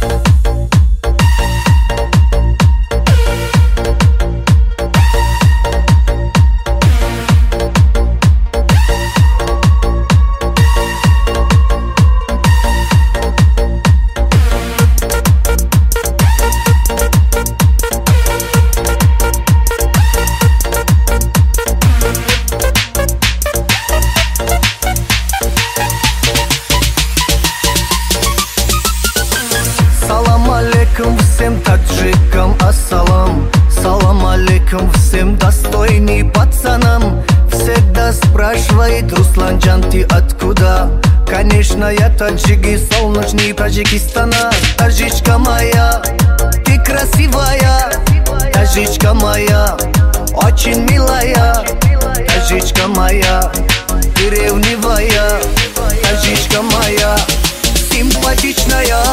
Всем таджикам ассалам, салам алейкум всем достойным пацанам. Всегда спрашивает Русланджан, ты откуда? Конечно, я таджик из солнечный Таджикистана. Таджичка моя, ты красивая, таджичка моя, очень милая, таджичка моя, ты ревнивая, таджичка моя, симпатичная.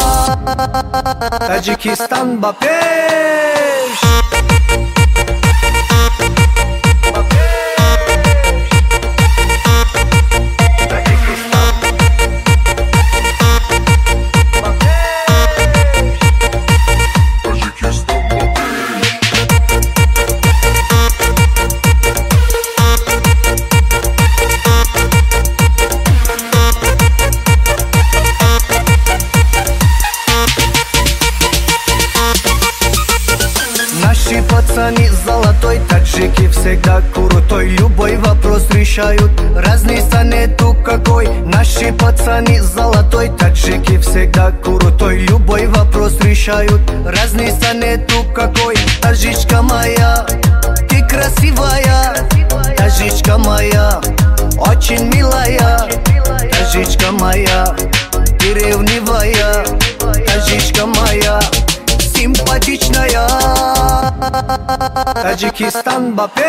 Таджикистан бапеш. Наши пацаны золотой, таджики всегда крутой. Любой вопрос решают, разницы нету какой. Наши пацаны золотой, таджики всегда крутой. Любой вопрос решают, разницы нету какой. Таджичка моя, ты красивая, таджичка моя, очень милая, таджичка моя, ты ревнивая, таджичка моя, симпатичная. Таджикистан бапеш.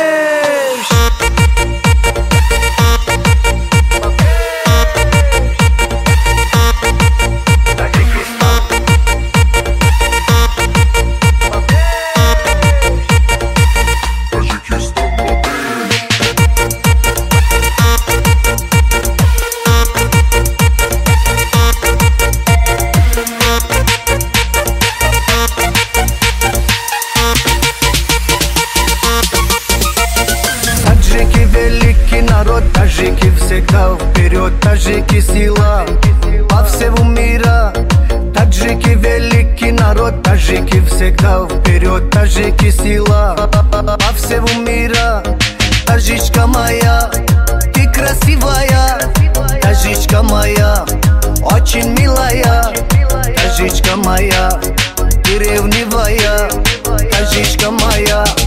Таджики великий народ, таджики всегда вперед, таджики сила по всему миру. Таджики великий народ, таджики всегда вперед, таджики сила по всему миру. Таджичка моя, ты красивая, таджичка моя, очень милая, таджичка моя, ты ревнивая, таджичка моя.